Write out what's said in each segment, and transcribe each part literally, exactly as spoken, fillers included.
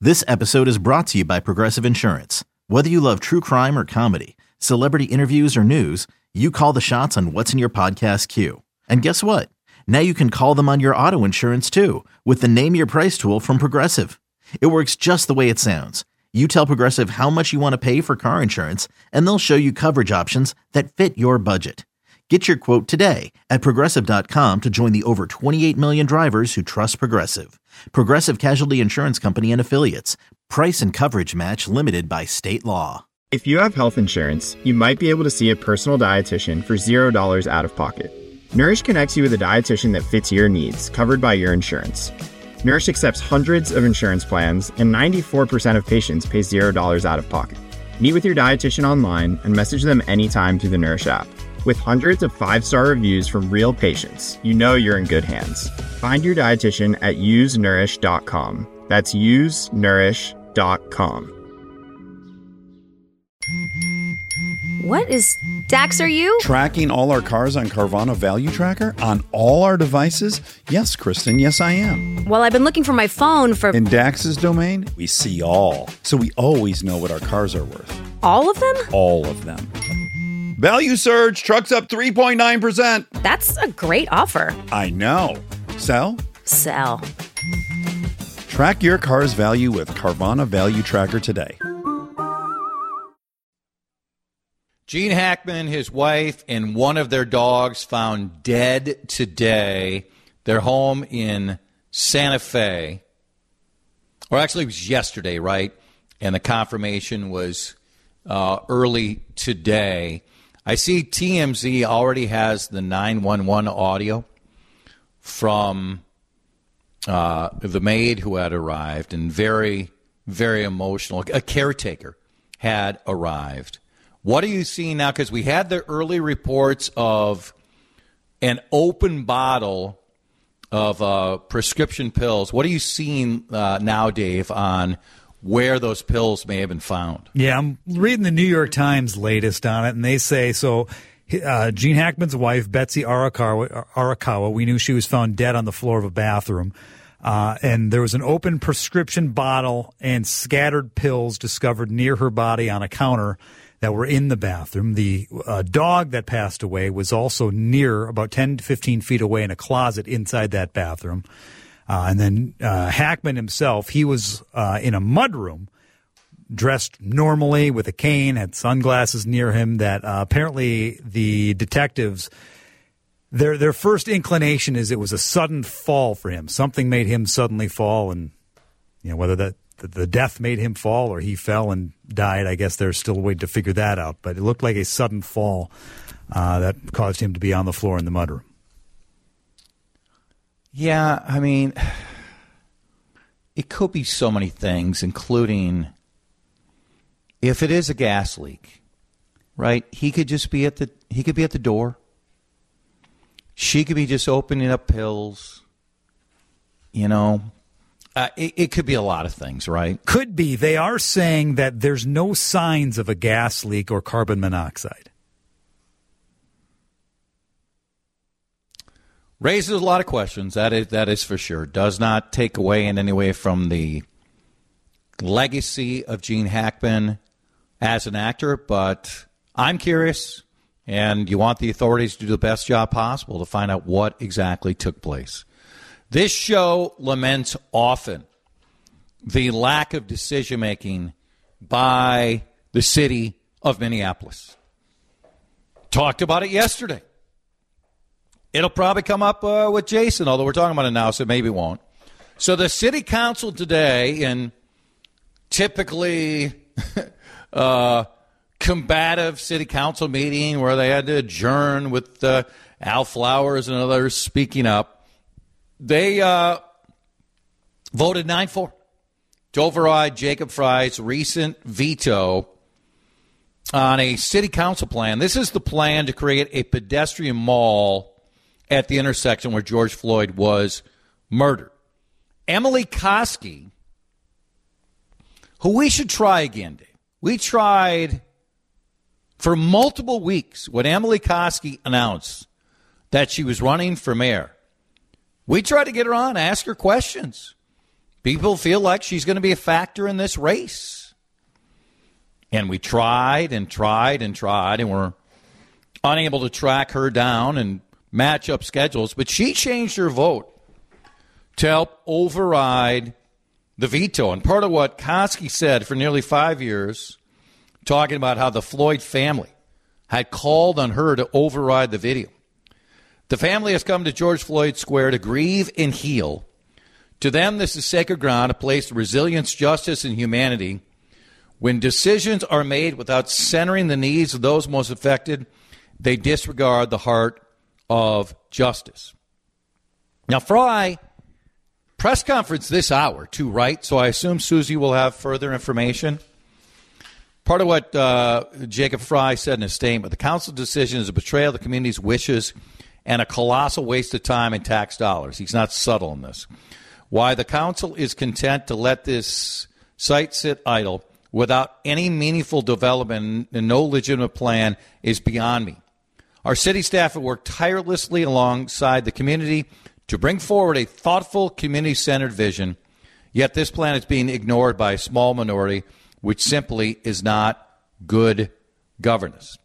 This episode is brought to you by Progressive Insurance. Whether you love true crime or comedy, celebrity interviews or news, you call the shots on what's in your podcast queue. And guess what? Now you can call them on your auto insurance too with the Name Your Price tool from Progressive. It works just the way it sounds. You tell Progressive how much you want to pay for car insurance, and they'll show you coverage options that fit your budget. Get your quote today at Progressive dot com to join the over twenty-eight million drivers who trust Progressive. Progressive Casualty Insurance Company and Affiliates. Price and coverage match limited by state law. If you have health insurance, you might be able to see a personal dietitian for zero dollars out of pocket. Nourish connects you with a dietitian that fits your needs, covered by your insurance. Nourish accepts hundreds of insurance plans, and ninety-four percent of patients pay zero dollars out of pocket. Meet with your dietitian online and message them anytime through the Nourish app. With hundreds of five-star reviews from real patients, you know you're in good hands. Find your dietitian at use nourish dot com. That's use nourish dot com. What is... Dax, are you? Tracking all our cars on Carvana Value Tracker on all our devices? Yes, Kristen, yes I am. Well, I've been looking for my phone for... In Dax's domain, we see all. So we always know what our cars are worth. All of them? All of them. Value surge, trucks up three point nine percent. That's a great offer. I know. Sell? Sell. Track your car's value with Carvana Value Tracker today. Gene Hackman, his wife, and one of their dogs found dead today. Their home in Santa Fe. Or actually, it was yesterday, right? And the confirmation was uh, early today. I see T M Z already has the nine one one audio from uh, the maid who had arrived, and very, very emotional. A caretaker had arrived. What are you seeing now? Because we had the early reports of an open bottle of uh, prescription pills. What are you seeing uh, now, Dave, on where those pills may have been found? Yeah, I'm reading the New York Times latest on it, and they say, so uh, Gene Hackman's wife, Betsy Arakawa, Arakawa, we knew she was found dead on the floor of a bathroom. Uh, and there was an open prescription bottle and scattered pills discovered near her body on a counter that were in the bathroom. The uh, dog that passed away was also near, about ten to fifteen feet away in a closet inside that bathroom. Uh, and then uh, Hackman himself, he was uh, in a mudroom, dressed normally with a cane, had sunglasses near him that uh, apparently the detectives, their their first inclination is it was a sudden fall for him. Something made him suddenly fall, and you know whether that the death made him fall or he fell and died, I guess there's still a way to figure that out. But it looked like a sudden fall uh, that caused him to be on the floor in the mudroom. Yeah, I mean, it could be so many things, including if it is a gas leak, right? He could just be at the he could be at the door. She could be just opening up pills. You know, uh, it, it could be a lot of things, right? Could be. They are saying that there's no signs of a gas leak or carbon monoxide. Raises a lot of questions. That is that is for sure. Does not take away in any way from the legacy of Gene Hackman as an actor, but I'm curious, and you want the authorities to do the best job possible to find out what exactly took place. This show laments often the lack of decision-making by the city of Minneapolis. Talked about it yesterday. It'll probably come up uh, with Jason, although we're talking about it now, so maybe it won't. So the city council today, in typically uh, combative city council meeting where they had to adjourn with uh, Al Flowers and others speaking up, they uh, voted nine four to override Jacob Fry's recent veto on a city council plan. This is the plan to create a pedestrian mall at the intersection where George Floyd was murdered. Emily Koski, who we should try again, Dave. We tried for multiple weeks when Emily Koski announced that she was running for mayor. We tried to get her on, ask her questions. People feel like she's going to be a factor in this race. And we tried and tried and tried, and we're unable to track her down and match up schedules. But she changed her vote to help override the veto. And part of what Koski said for nearly five years, talking about how the Floyd family had called on her to override the video. The family has come to George Floyd Square to grieve and heal. To them, this is sacred ground, a place of resilience, justice, and humanity. When decisions are made without centering the needs of those most affected, they disregard the heart of justice. Now, Frey, press conference this hour, too, right? So I assume Susie will have further information. Part of what uh, Jacob Frey said in his statement, the council's decision is a betrayal of the community's wishes and a colossal waste of time and tax dollars. He's not subtle in this. Why the council is content to let this site sit idle without any meaningful development and no legitimate plan is beyond me. Our city staff have worked tirelessly alongside the community to bring forward a thoughtful, community-centered vision, yet this plan is being ignored by a small minority, which simply is not good governance.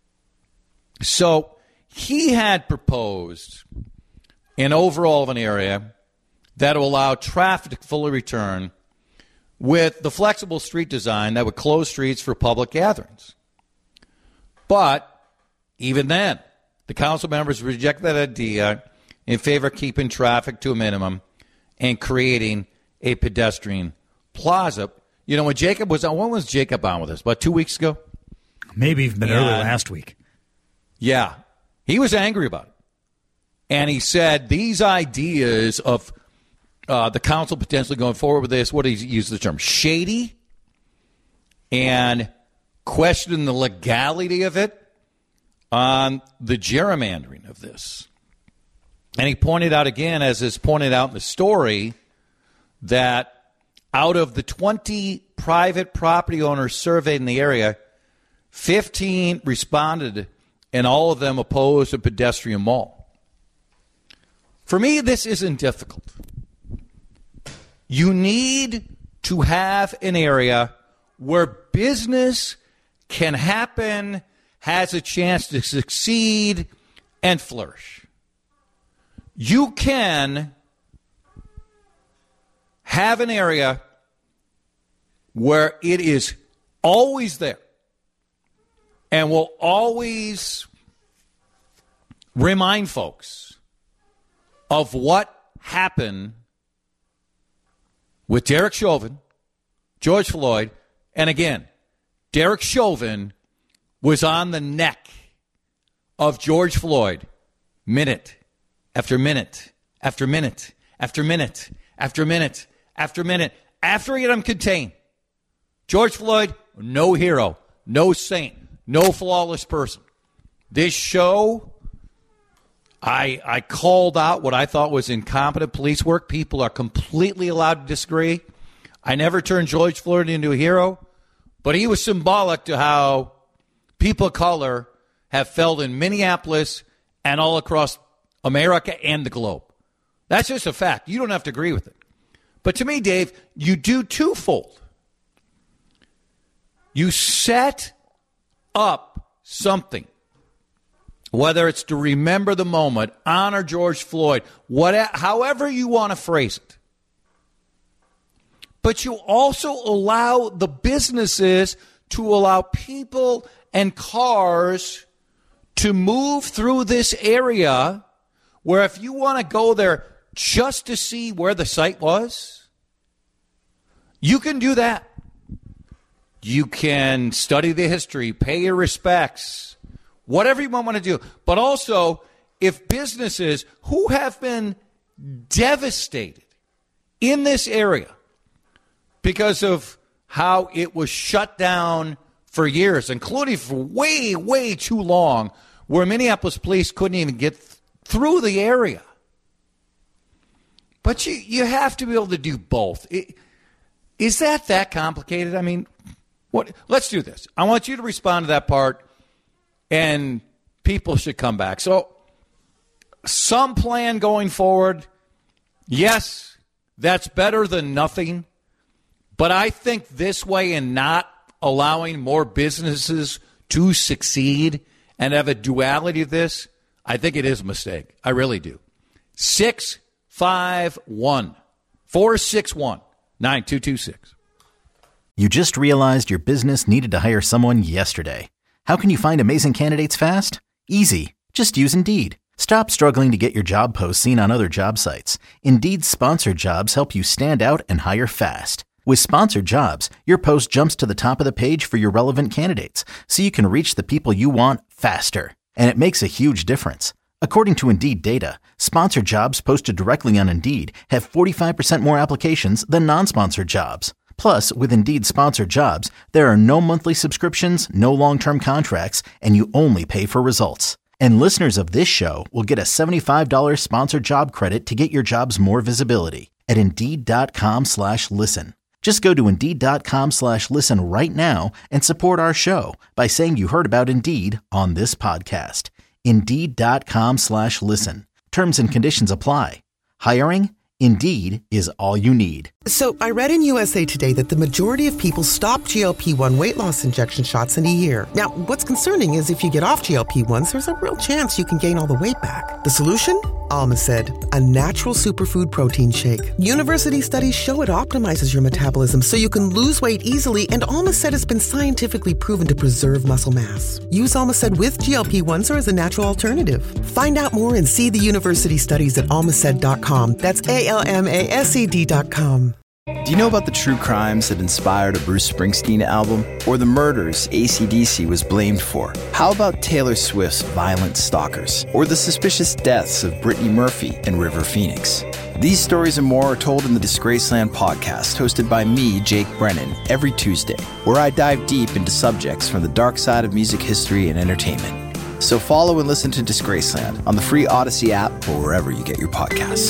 So he had proposed an overall of an area that will allow traffic to fully return with the flexible street design that would close streets for public gatherings. But even then, the council members reject that idea in favor of keeping traffic to a minimum and creating a pedestrian plaza. You know, when Jacob was on, when was Jacob on with us? About two weeks ago? Maybe even yeah. early last week. Yeah. He was angry about it. And he said these ideas of uh, the council potentially going forward with this, what did he use the term? Shady, and questioning the legality of it on the gerrymandering of this. And he pointed out again, as is pointed out in the story, that out of the twenty private property owners surveyed in the area, fifteen responded, and all of them opposed a pedestrian mall. For me, this isn't difficult. You need to have an area where business can happen, has a chance to succeed, and flourish. You can have an area where it is always there and will always remind folks of what happened with Derek Chauvin, George Floyd, and again, Derek Chauvin was on the neck of George Floyd minute after minute after minute after minute after minute after minute after he had him contained. George Floyd, no hero, no saint, no flawless person. This show, I I called out what I thought was incompetent police work. People are completely allowed to disagree. I never turned George Floyd into a hero, but he was symbolic to how people of color have felt in Minneapolis and all across America and the globe. That's just a fact. You don't have to agree with it. But to me, Dave, you do twofold. You set up something, whether it's to remember the moment, honor George Floyd, whatever, however you want to phrase it. But you also allow the businesses to allow people and cars to move through this area where if you want to go there just to see where the site was, you can do that. You can study the history, pay your respects, whatever you want to do. But also, if businesses who have been devastated in this area because of how it was shut down for years, including for way, way too long, where Minneapolis police couldn't even get th- through the area. But you, you have to be able to do both. It, is that that complicated? I mean, what? Let's do this. I want you to respond to that part, and people should come back. So, some plan going forward, yes, That's better than nothing. But I think this way and not allowing more businesses to succeed and have a duality of this, I think it is a mistake. I really do. six five one, four six one, nine two two six. You just realized your business needed to hire someone yesterday. How can you find amazing candidates fast? Easy. Just use Indeed. Stop struggling to get your job posts seen on other job sites. Indeed's sponsored jobs help you stand out and hire fast. With sponsored jobs, your post jumps to the top of the page for your relevant candidates, so you can reach the people you want faster. And it makes a huge difference. According to Indeed data, sponsored jobs posted directly on Indeed have forty-five percent more applications than non-sponsored jobs. Plus, with Indeed sponsored jobs, there are no monthly subscriptions, no long-term contracts, and you only pay for results. And listeners of this show will get a seventy-five dollars sponsored job credit to get your jobs more visibility at Indeed.com slash listen. Just go to Indeed.com slash listen right now and support our show by saying you heard about Indeed on this podcast. Indeed.com slash listen. Terms and conditions apply. Hiring? Indeed is all you need. So I read in U S A Today that the majority of people stop G L P one weight loss injection shots in a year. Now, what's concerning is if you get off G L P ones, there's a real chance you can gain all the weight back. The solution? Almacid, a natural superfood protein shake. University studies show it optimizes your metabolism so you can lose weight easily, and Almacid has been scientifically proven to preserve muscle mass. Use Almacid with G L P ones or as a natural alternative. Find out more and see the university studies at almacid dot com. That's A L M A S E D dot com. Do you know about the true crimes that inspired a Bruce Springsteen album? Or the murders A C D C was blamed for? How about Taylor Swift's Violent Stalkers? Or the suspicious deaths of Brittany Murphy and River Phoenix? These stories and more are told in the Disgraceland podcast, hosted by me, Jake Brennan, every Tuesday, where I dive deep into subjects from the dark side of music history and entertainment. So follow and listen to Disgraceland on the free Odyssey app or wherever you get your podcasts.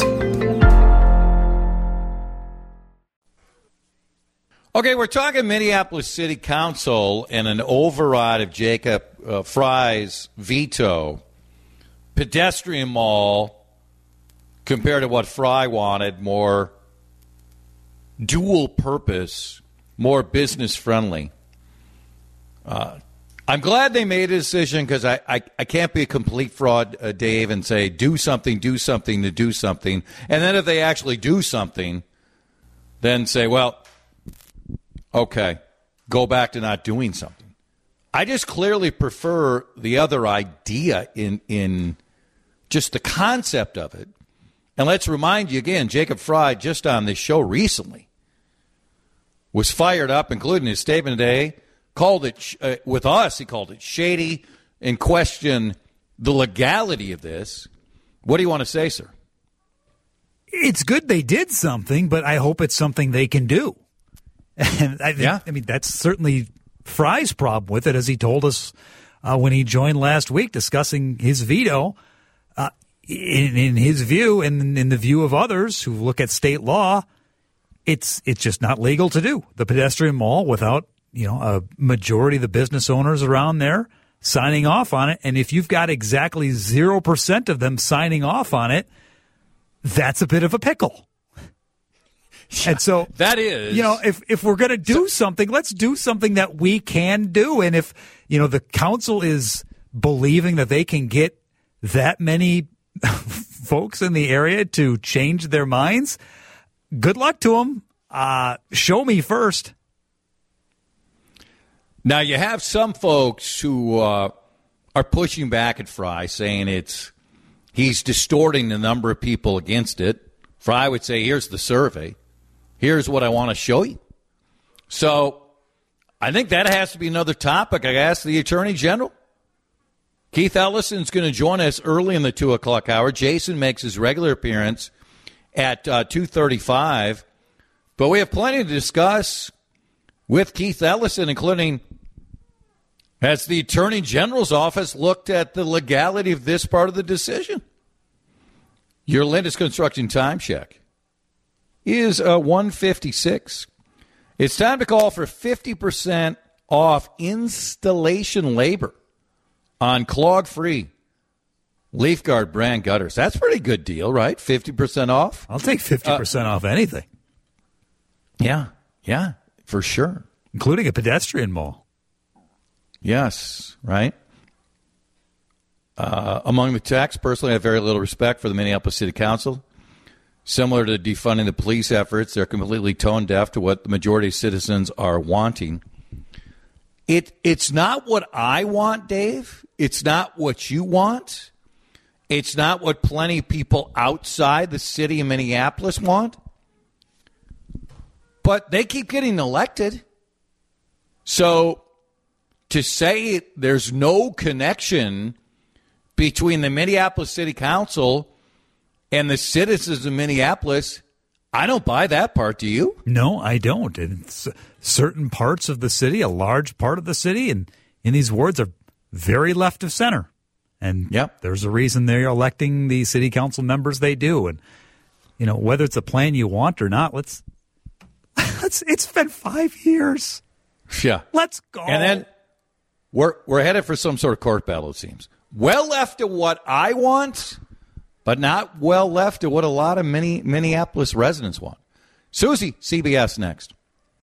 Okay, we're talking Minneapolis City Council and an override of Jacob uh, Frey's veto. Pedestrian mall, compared to what Frey wanted, more dual purpose, more business friendly. Uh, I'm glad they made a decision because I, I, I can't be a complete fraud, uh, Dave, and say do something, do something to do something. And then if they actually do something, then say, well, okay, go back to not doing something. I just clearly prefer the other idea in in just the concept of it. And let's remind you again, Jacob Frey, just on this show recently, was fired up, including his statement today, called it, uh, with us, he called it shady and questioned the legality of this. What do you want to say, sir? It's good they did something, but I hope it's something they can do. And I, yeah. I mean, that's certainly Frey's problem with it, as he told us uh, when he joined last week discussing his veto. Uh, in, in his view, and in the view of others who look at state law, it's it's just not legal to do the pedestrian mall without, you know, a majority of the business owners around there signing off on it. And if you've got exactly zero percent of them signing off on it, that's a bit of a pickle. And so that is, you know, if, if we're going to do so, something, let's do something that we can do. And if, you know, the council is believing that they can get that many folks in the area to change their minds, good luck to them. Uh, show me first. Now, you have some folks who uh, are pushing back at Frey, saying it's he's distorting the number of people against it. Frey would say, here's the survey. Here's what I want to show you. So I think that has to be another topic. I asked the Attorney General. Keith Ellison's going to join us early in the two o'clock hour. Jason makes his regular appearance at uh, two thirty-five. But we have plenty to discuss with Keith Ellison, including has the Attorney General's office looked at the legality of this part of the decision? Your Lindus Construction time check is a one fifty-six. It's time to call for fifty percent off installation labor on clog-free Leaf Guard brand gutters. That's a pretty good deal, right? fifty percent off? I'll take fifty percent uh, off anything. Yeah, yeah, for sure. Including a pedestrian mall. Yes, right? Uh, among the techs, personally, I have very little respect for the Minneapolis City Council. Similar to defunding the police efforts, they're completely tone deaf to what the majority of citizens are wanting. It It's not what I want, Dave. It's not what you want. It's not what plenty of people outside the city of Minneapolis want. But they keep getting elected. So to say there's no connection between the Minneapolis City Council and the citizens of Minneapolis, I don't buy that part. Do you? No, I don't. It's certain parts of the city, a large part of the city, and in these wards are very left of center. And yep. there's a reason they're electing the city council members they do. And, you know, whether it's a plan you want or not, let's, let's it's been five years. Yeah. Let's go. And then we're, we're headed for some sort of court battle, it seems. Well left of what I want, but not well left of what a lot of mini, Minneapolis residents want. Susie, C B S next.